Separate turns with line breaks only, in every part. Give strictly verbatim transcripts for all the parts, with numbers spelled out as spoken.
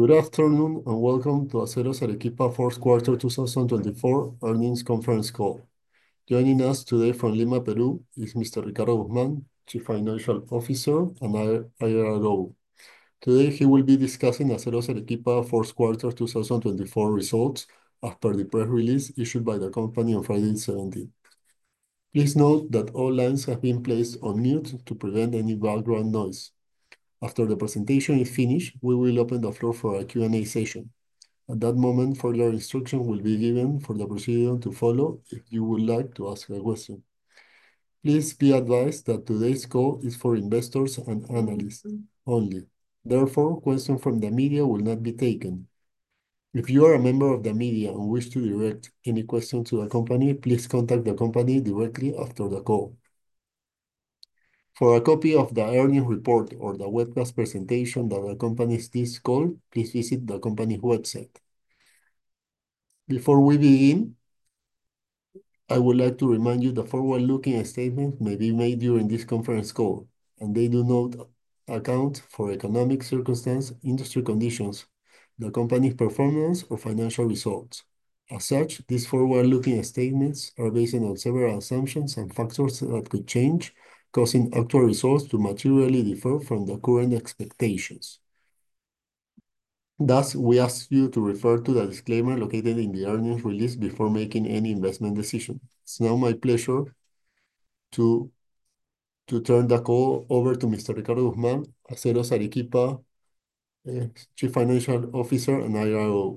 Good afternoon and welcome to Aceros Arequipa fourth quarter two thousand twenty-four earnings conference call. Joining us today from Lima, Peru is Mister Ricardo Guzmán, Chief Financial Officer and I R O. Today he will be discussing Aceros Arequipa fourth quarter two thousand twenty-four results as per the press release issued by the company on Friday the seventeenth. Please note that all lines have been placed on mute to prevent any background noise. After the presentation is finished, we will open the floor for a Q and A session. At that moment, further instruction will be given for the procedure to follow if you would like to ask a question. Please be advised that today's call is for investors and analysts only. Therefore, questions from the media will not be taken. If you are a member of the media and wish to direct any question to the company, please contact the company directly after the call. For a copy of the earnings report or the webcast presentation that accompanies this call, please visit the company's website. Before we begin, I would like to remind you that forward-looking statements may be made during this conference call, and they do not account for economic circumstances, industry conditions, the company's performance, or financial results. As such, these forward-looking statements are based on several assumptions and factors that could change, causing actual results to materially differ from the current expectations. Thus, we ask you to refer to the disclaimer located in the earnings release before making any investment decision. It's now my pleasure to, to turn the call over to Mister Ricardo Guzmán, Aceros Arequipa, uh, Chief Financial Officer and I R O.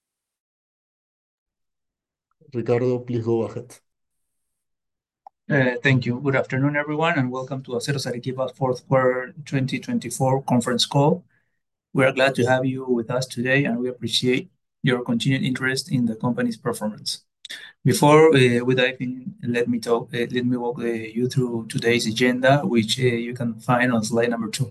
Ricardo, please go ahead.
Uh, thank you. Good afternoon, everyone, and welcome to Aceros Arequipa's fourth quarter twenty twenty-four conference call. We are glad to have you with us today, and we appreciate your continued interest in the company's performance. Before uh, we dive in, let me talk. Uh, let me walk uh, you through today's agenda, which uh, you can find on slide number two.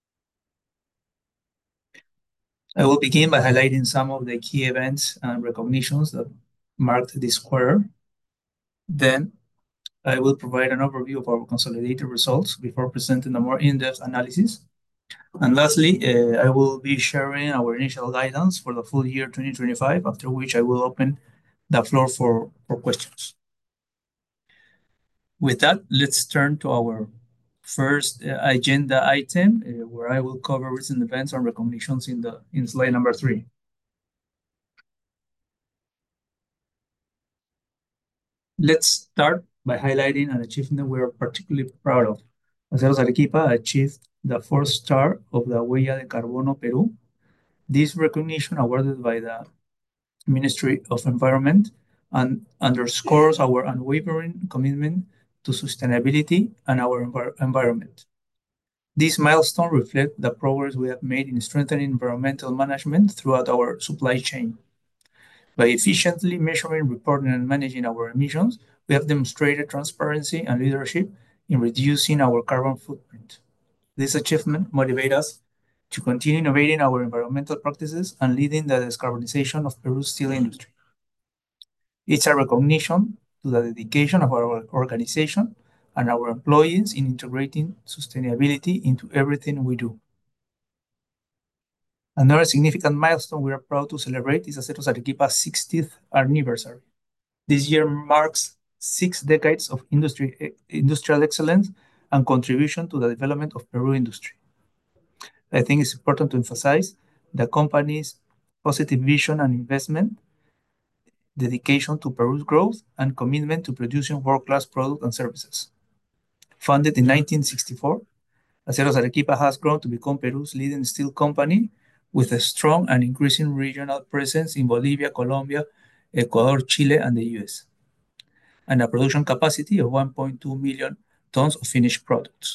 I will begin by highlighting some of the key events and recognitions that marked this quarter. Then I will provide an overview of our consolidated results before presenting a more in-depth analysis. And lastly, uh, I will be sharing our initial guidance for the full year twenty twenty-five, after which I will open the floor for, for questions. With that, let's turn to our first uh, agenda item, uh, where I will cover recent events and recognitions in, the, in slide number three. Let's start by highlighting an achievement we are particularly proud of. Aceros Arequipa achieved the fourth star of the Huella de Carbono Peru. This recognition, awarded by the Ministry of Environment, and underscores our unwavering commitment to sustainability and our envir environment. This milestone reflects the progress we have made in strengthening environmental management throughout our supply chain. By efficiently measuring, reporting, and managing our emissions, we have demonstrated transparency and leadership in reducing our carbon footprint. This achievement motivates us to continue innovating our environmental practices and leading the decarbonization of Peru's steel industry. It's a recognition to the dedication of our organization and our employees in integrating sustainability into everything we do. Another significant milestone we are proud to celebrate is Aceros Arequipa's sixtieth anniversary. This year marks six decades of industry, industrial excellence and contribution to the development of Peru industry. I think it's important to emphasize the company's positive vision and investment, dedication to Peru's growth, and commitment to producing world-class products and services. Founded in nineteen sixty-four, Aceros Arequipa has grown to become Peru's leading steel company with a strong and increasing regional presence in Bolivia, Colombia, Ecuador, Chile, and the U S, and a production capacity of one point two million tons of finished products.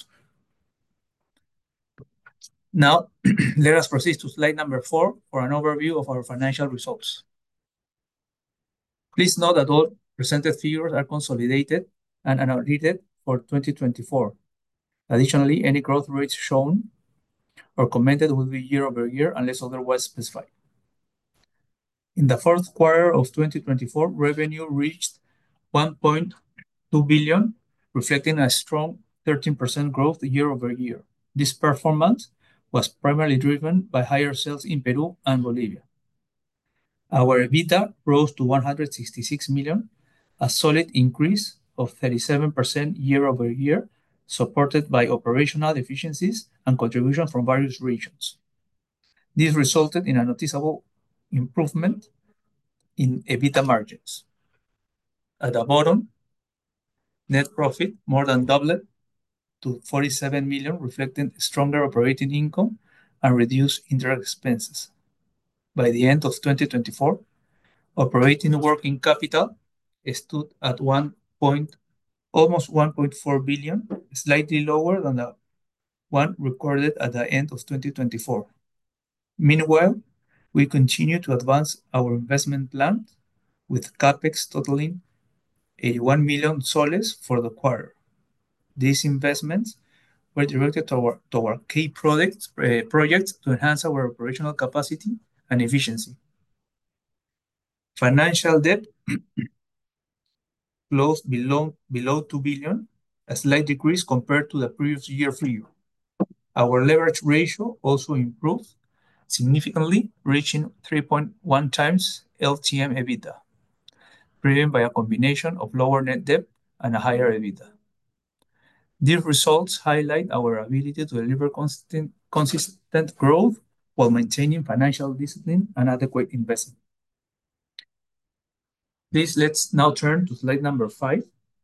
Now, let us proceed to slide number four for an overview of our financial results. Please note that all presented figures are consolidated and unaudited for twenty twenty-four. Additionally, any growth rates shown or commented will be year over year unless otherwise specified. In the fourth quarter of twenty twenty-four, revenue reached one point two billion, reflecting a strong thirteen percent growth year over year. This performance was primarily driven by higher sales in Peru and Bolivia. Our EBITDA rose to one hundred sixty-six million, a solid increase of thirty-seven percent year-over-year, supported by operational efficiencies and contribution from various regions. This resulted in a noticeable improvement in EBITDA margins. At the bottom, net profit more than doubled to forty-seven million, reflecting stronger operating income and reduced indirect expenses. By the end of twenty twenty-four, operating working capital stood at one point, almost one point four billion, slightly lower than the one recorded at the end of twenty twenty-four. Meanwhile, we continue to advance our investment plan, with CapEx totaling eighty-one million soles for the quarter. These investments were directed toward, toward key products, uh, projects to enhance our operational capacity and efficiency. Financial debt closed below, below two billion, a slight decrease compared to the previous year figure. Our leverage ratio also improved significantly, reaching three point one times L T M EBITDA, driven by a combination of lower net debt and a higher EBITDA. These results highlight our ability to deliver consistent, consistent growth while maintaining financial discipline and adequate investment. Please, let's now turn to slide number five.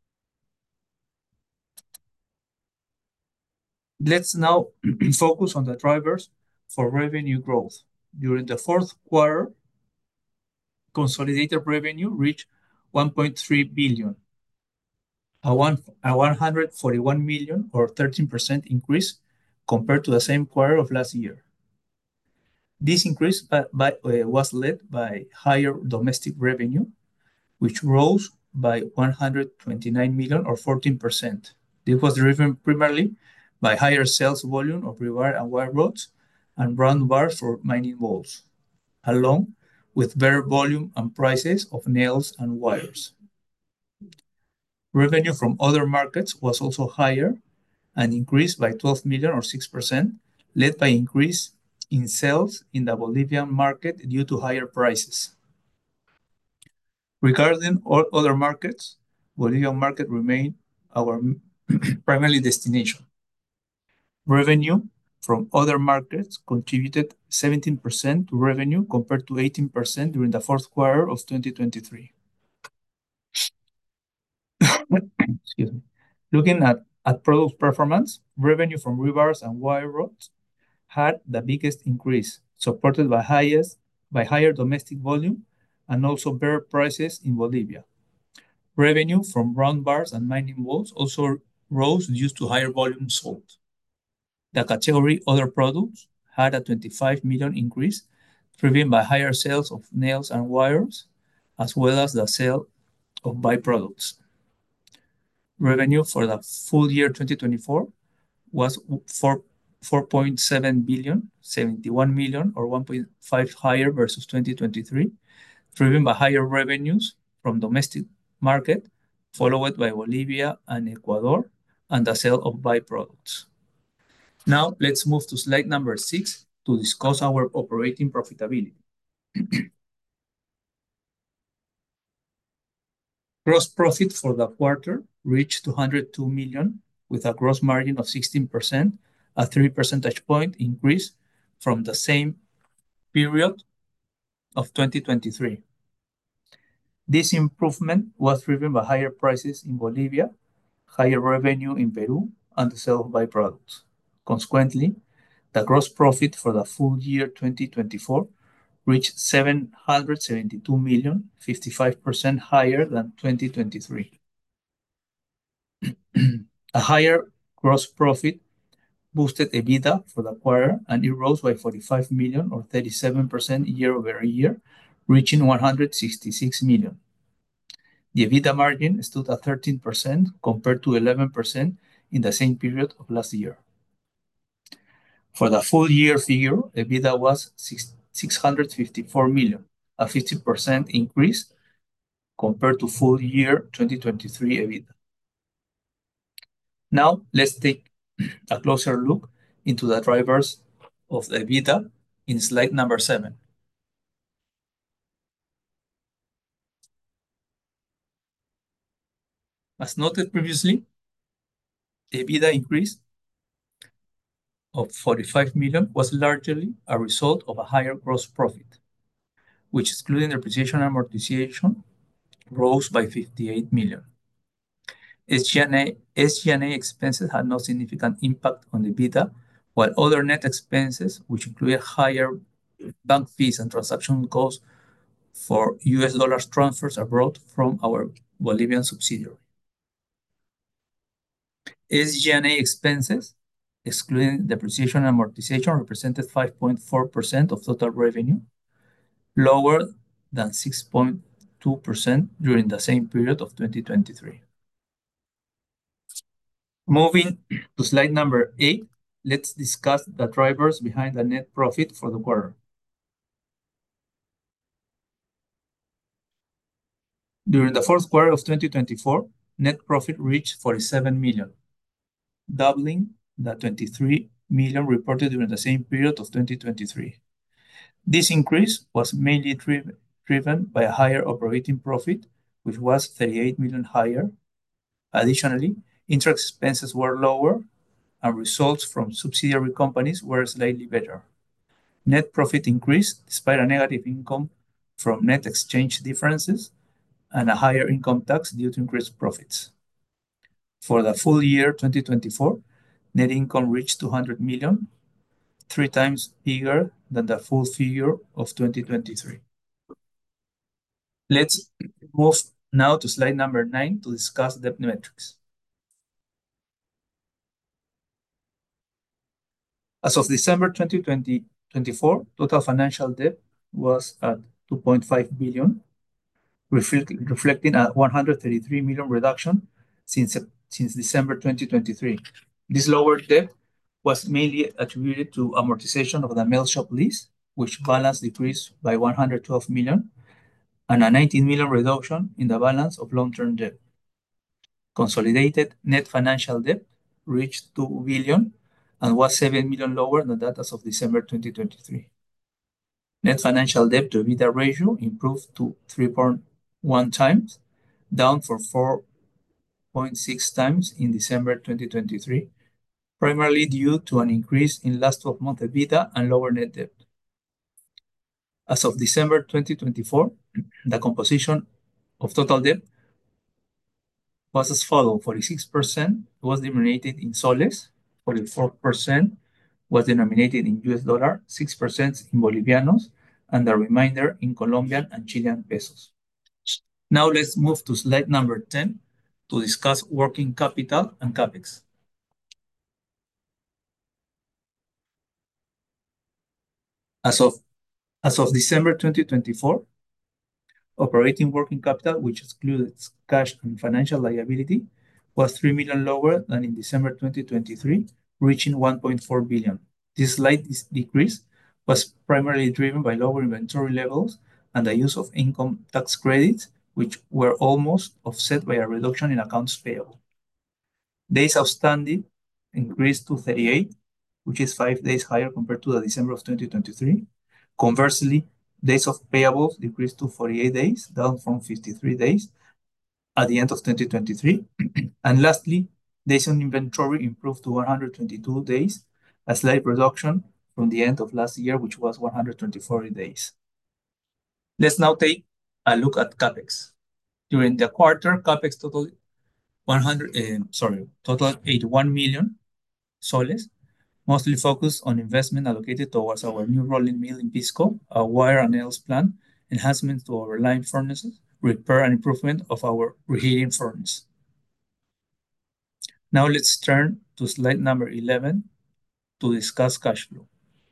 Let's now focus on the drivers for revenue growth. During the fourth quarter, consolidated revenue reached one point three billion, a, one, a one hundred forty-one million or thirteen percent increase compared to the same quarter of last year. This increase by, by, uh, was led by higher domestic revenue, which rose by one hundred twenty-nine million or fourteen percent. This was driven primarily by higher sales volume of rebar and wire rods and round bars for mining balls, along with better volume and prices of nails and wires. Revenue from other markets was also higher and increased by twelve million or six percent, led by increase in sales in the Bolivian market due to higher prices. Regarding all other markets, Bolivian market remained our primary destination. Revenue from other markets contributed seventeen percent to revenue compared to eighteen percent during the fourth quarter of twenty twenty-three. Excuse me. Looking at, at product performance, revenue from rebars and wire rods had the biggest increase, supported by highest by higher domestic volume and also better prices in Bolivia. Revenue from round bars and mining balls also rose due to higher volume sold. The category other products had a twenty-five million increase, driven by higher sales of nails and wires, as well as the sale of byproducts. Revenue for the full year twenty twenty-four was four point seven billion, seventy-one million or one point five higher versus twenty twenty-three, driven by higher revenues from domestic market, followed by Bolivia and Ecuador, and the sale of byproducts. Now, let's move to slide number six to discuss our operating profitability. Gross profit for the quarter reached two hundred two million, with a gross margin of sixteen percent, a three percentage point increase from the same period of twenty twenty-three. This improvement was driven by higher prices in Bolivia, higher revenue in Peru, and the sale of byproducts. Consequently, the gross profit for the full year twenty twenty-four reached seven hundred seventy-two million, fifty-five percent higher than twenty twenty-three. A higher gross profit boosted EBITDA for the quarter, and it rose by forty-five million or thirty-seven percent year-over-year, reaching one hundred sixty-six million. The EBITDA margin stood at thirteen percent compared to eleven percent in the same period of last year. For the full year figure, EBITDA was six hundred fifty-four million, a fifty percent increase compared to full year twenty twenty-three EBITDA. Now, let's take a closer look into the drivers of the EBITDA in slide number seven. As noted previously, the EBITDA increase of forty-five million was largely a result of a higher gross profit, which excluding depreciation and amortization rose by fifty-eight million. S G and A, S G and A expenses had no significant impact on the EBITDA, while other net expenses, which included higher bank fees and transaction costs for U S dollars transfers abroad from our Bolivian subsidiary. S G and A expenses, excluding depreciation and amortization, represented five point four percent of total revenue, lower than six point two percent during the same period of twenty twenty-three. Moving to slide number eight, let's discuss the drivers behind the net profit for the quarter. During the fourth quarter of twenty twenty-four, net profit reached forty-seven million, doubling the twenty-three million reported during the same period of twenty twenty-three. This increase was mainly driven, driven by a higher operating profit, which was thirty-eight million higher. Additionally, interest expenses were lower, and results from subsidiary companies were slightly better. Net profit increased despite a negative income from net exchange differences and a higher income tax due to increased profits. For the full year twenty twenty-four, net income reached two hundred million, three times bigger than the full figure of twenty twenty-three. Let's move now to slide number nine to discuss debt metrics. As of December twenty twenty-four, total financial debt was at two point five billion, reflect, reflecting a one hundred thirty-three million reduction since, since December twenty twenty-three. This lower debt was mainly attributed to amortization of the mail shop lease, which balance decreased by one hundred twelve million, and a nineteen million reduction in the balance of long-term debt. Consolidated net financial debt reached two billion and was seven million lower than that as of December twenty twenty-three. Net financial debt to EBITDA ratio improved to three point one times, down from four point six times in December twenty twenty-three, primarily due to an increase in last twelve month EBITDA and lower net debt. As of December twenty twenty-four, the composition of total debt was as follows: forty-six percent was denominated in soles, forty-four percent was denominated in U S dollar, six percent in Bolivianos, and the remainder in Colombian and Chilean pesos. Now let's move to slide number ten to discuss working capital and CapEx. As of, as of December twenty twenty-four, operating working capital, which excludes cash and financial liability, was three million lower than in December twenty twenty-three, reaching one point four billion. This slight decrease was primarily driven by lower inventory levels and the use of income tax credits, which were almost offset by a reduction in accounts payable. Days outstanding increased to thirty-eight, which is five days higher compared to the December of twenty twenty-three. Conversely, days of payables decreased to forty-eight days, down from fifty-three days at the end of twenty twenty-three. And lastly, days on inventory improved to one hundred twenty-two days, a slight reduction from the end of last year, which was one hundred twenty-four days. Let's now take a look at CapEx. During the quarter, CapEx totaled one hundred, uh, sorry, totaled eighty-one million soles, mostly focused on investment allocated towards our new rolling mill in Pisco, a wire and nails plant, enhancements to our line furnaces, repair and improvement of our reheating furnace. Now let's turn to slide number eleven to discuss cash flow.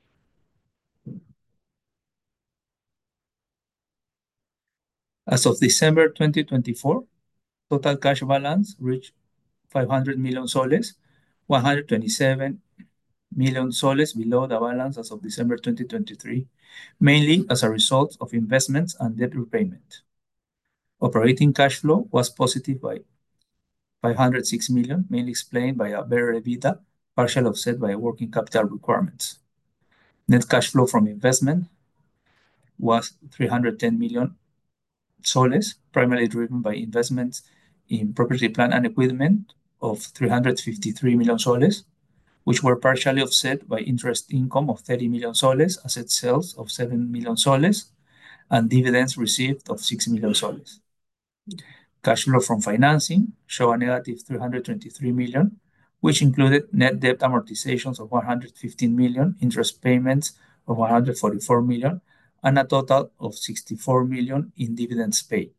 As of December twenty twenty-four, total cash balance reached five hundred million soles, one hundred twenty-seven million soles below the balance as of December twenty twenty-three, mainly as a result of investments and debt repayment. Operating cash flow was positive by five hundred six million, mainly explained by a better EBITDA, partially offset by working capital requirements. Net cash flow from investment was three hundred ten million soles, primarily driven by investments in property, plant, and equipment of three hundred fifty-three million soles, which were partially offset by interest income of thirty million soles, asset sales of seven million soles, and dividends received of six million soles. Cash flow from financing showed a negative three hundred twenty-three million, which included net debt amortizations of one hundred fifteen million, interest payments of one hundred forty-four million, and a total of sixty-four million in dividends paid.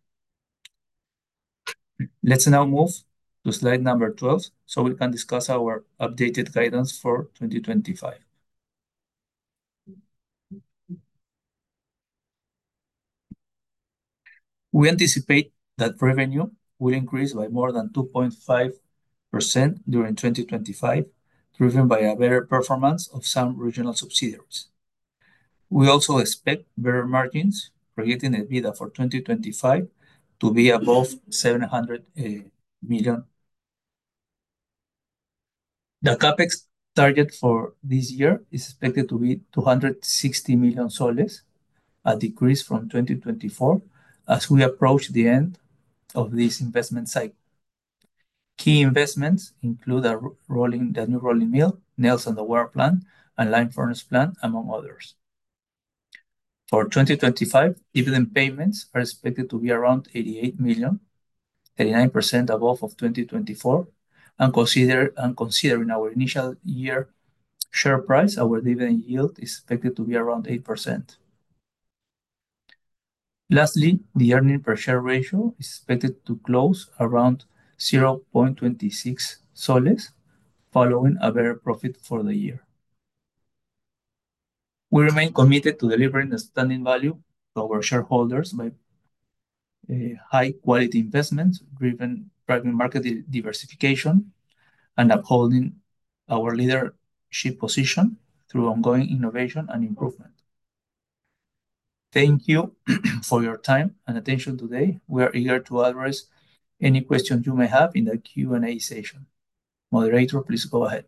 Let's now move to slide number twelve so we can discuss our updated guidance for twenty twenty-five. We anticipate that revenue will increase by more than two point five percent during twenty twenty-five, driven by a better performance of some regional subsidiaries. We also expect better margins, projecting EBITDA for twenty twenty-five to be above seven hundred million. The CapEx target for this year is expected to be two hundred sixty million soles, a decrease from twenty twenty-four as we approach the end of this investment cycle. Key investments include a rolling, the new rolling mill, nails on the wire plant, and lime furnace plant, among others. For twenty twenty-five, dividend payments are expected to be around eighty-eight million, thirty-nine percent above of twenty twenty-four, and, consider, and considering our initial year share price, our dividend yield is expected to be around eight percent. Lastly, the earning per share ratio is expected to close around zero point two six soles, following a better profit for the year. We remain committed to delivering outstanding value to our shareholders by uh, high-quality investments, driven driving market diversification, and upholding our leadership position through ongoing innovation and improvement. Thank you for your time and attention today. We are eager to address any questions you may have in the Q and A session. Moderator, please go ahead.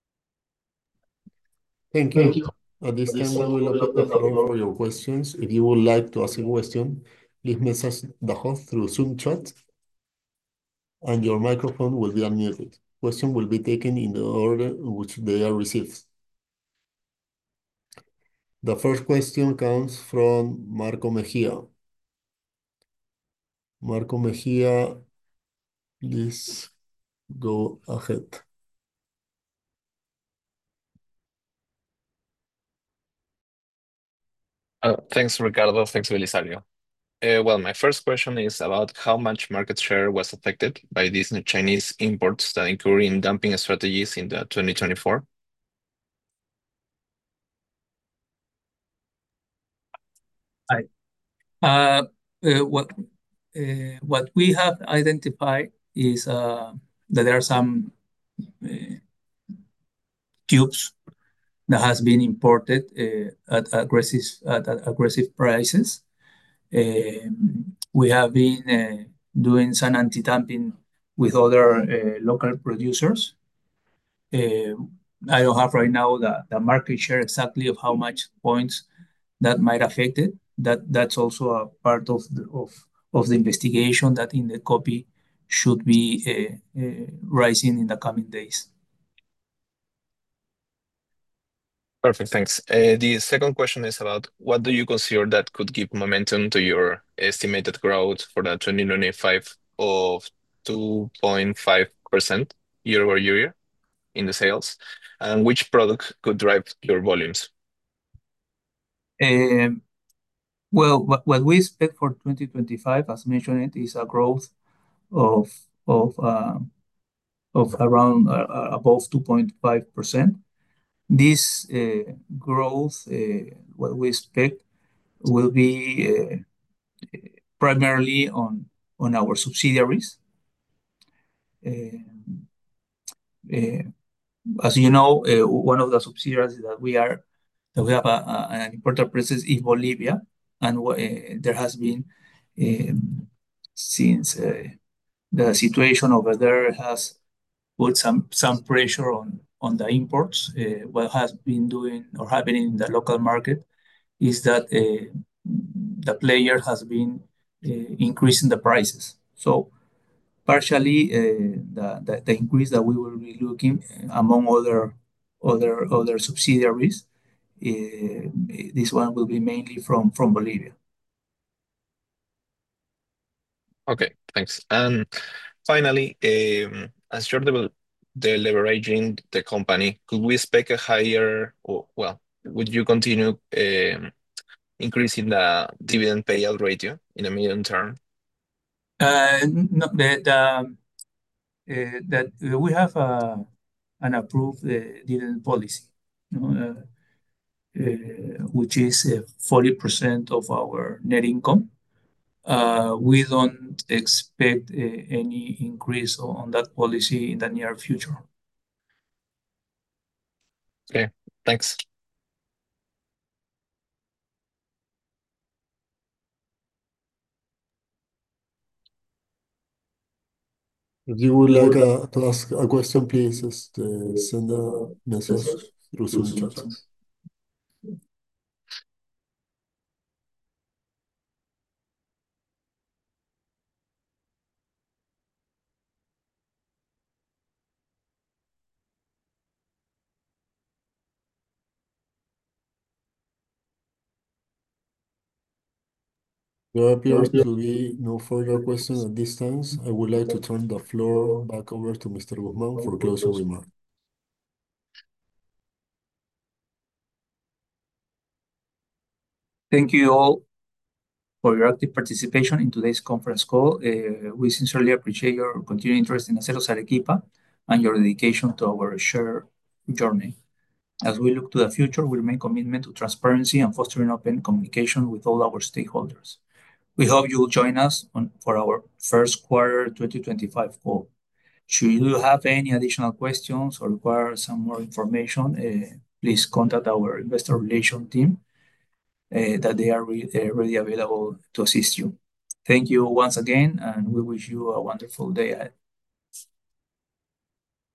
Thank you. Thank you. At this time, we will open the floor for your questions. If you would like to ask a question, please message the host through Zoom chat, and your microphone will be unmuted. Questions will be taken in the order in which they are received. The first question comes from Marco Mejia. Marco Mejia, please go ahead.
Uh, thanks, Ricardo. Thanks, Belisario. Uh, well, my first question is about how much market share was affected by these new Chinese imports that incur in dumping strategies in the twenty twenty-four.
Hi. Uh, uh, what uh, what we have identified is uh, that there are some uh, tubes that has been imported uh, at aggressive at, at aggressive prices. Um, we have been uh, doing some anti-dumping with other uh, local producers. Uh, I don't have right now the, the market share exactly of how much points that might affect it. That that's also a part of the of, of the investigation that in the copy should be uh, uh, rising in the coming days.
Perfect, thanks. Uh, the second question is about what do you consider that could give momentum to your estimated growth for the twenty twenty-five of two point five percent year over year in the sales, and which product could drive your volumes?
Um, well, what, what we expect for twenty twenty-five, as mentioned, is a growth of of uh, of around uh, above two point five percent. This uh, growth, uh, what we expect, will be uh, primarily on on our subsidiaries. Um, uh, as you know, uh, one of the subsidiaries that we are that we have a, a, an important presence is Bolivia, and uh, there has been um, since uh, the situation over there has put some some pressure on on the imports, uh, what has been doing or happening in the local market is that uh, the player has been uh, increasing the prices. So partially, uh, the, the the increase that we will be looking uh, among other other other subsidiaries, uh, this one will be mainly from from Bolivia.
Okay, thanks. And finally, um, as you're devel- deleveraging the company, could we expect a higher, or well, would you continue um, increasing the dividend payout ratio in the medium term?
Uh, no, the, the, uh, that uh, we have uh, an approved uh, dividend policy, you know, uh, uh, which is uh, forty percent of our net income. Uh, we don't expect uh, any increase on on that policy in the near future.
Okay, thanks.
If you would like uh, to ask a question, please just, uh, send a message through Zoom chat. There appears to be no further question at this time. I would like to turn the floor back over to Mister Guzman for closing remarks.
Thank you all for your active participation in today's conference call. Uh, we sincerely appreciate your continued interest in Aceros Arequipa and your dedication to our shared journey. As we look to the future, we remain committed to transparency and fostering open communication with all our stakeholders. We hope you will join us on, for our first quarter twenty twenty-five call. Should you have any additional questions or require some more information, uh, please contact our investor relations team uh, that they are re- uh, ready available to assist you. Thank you once again, and we wish you a wonderful day ahead.